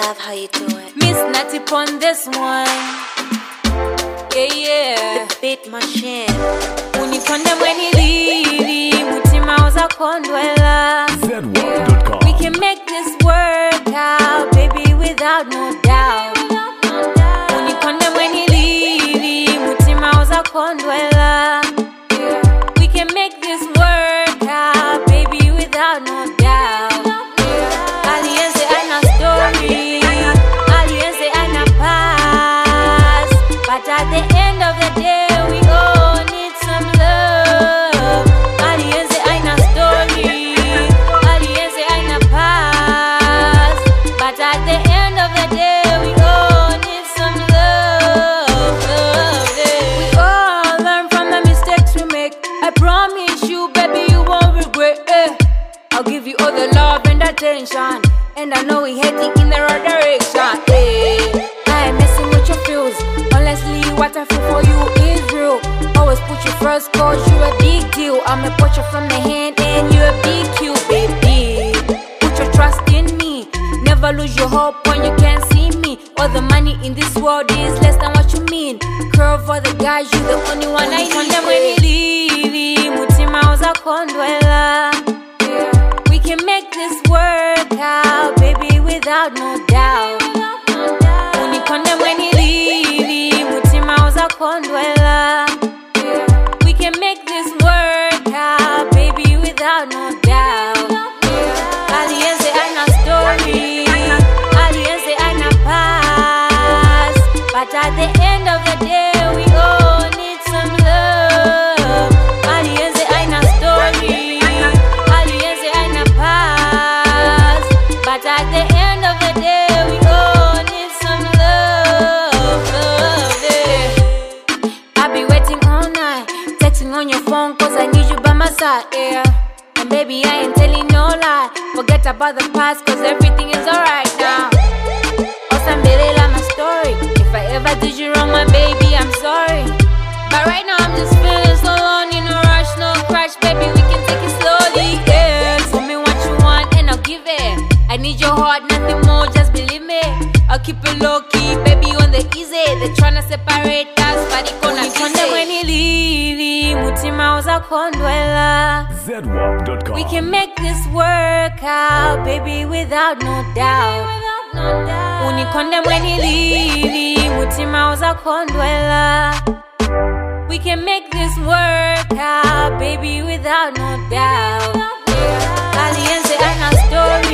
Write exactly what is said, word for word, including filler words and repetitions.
love how you do it. Miss Natty on this one. Yeah, yeah. The beat machine. Unikonde mweni lili, mutima uza kondwela. zed one dot com. We can make this work out, baby, without no doubt. Unikonde mweni lili, mutima uza kondwela. We can make this work out, baby, without no doubt. Aliense ana story, aliense ana past, but at the end of the day, we all need some love. Aliense ana story, aliense ana past, but at the end of the day, we all need some love. love yeah. We all learn from the mistakes we make. I promise you, baby, you won't regret it. I'll give you all the love and attention, and I know we heading in the right direction. Hey, I ain't messing with your feels. Honestly, what I feel for you is real. Always put you first, cause you a big deal. I'm a poacher from the hand, and you a big cute baby. Put your trust in me. Never lose your hope when you can't see me. All the money in this world is less than what you mean. Curve for the guys, you the only one I need. Mutima uza kondwela. We can make this work out, baby, without no doubt. Unikonde mweni lili, mutima uza kondwela. We can make this work out, baby, without no doubt. Aliense ana story, aliense ana past, but at the end of the day, we all need some love. Aliense ana story, aliense ana past, but at the end of the day, we all need some love. love yeah. I be waiting all night, texting on your phone, cause I need you by my side, yeah. And baby, I ain't telling no lie. Forget about the past, cause everything is alright now. Osambele my story. If I ever did you wrong, my baby, I'm sorry. But right now I'm just feeling so lonely. No rush, no crash, baby, we can take it slowly, yeah. Tell me what you want and I'll give it. I need your heart, nothing more, just believe me. I'll keep it low key, baby, on the easy. They're tryna separate us, but it gonna be mutima uza kondwela. zed one dot com. We can make this work out, baby, without no doubt. Unikonde mweni lili, mutima uza kondwela. We can make this work out, baby, without no doubt. Aliense ana story.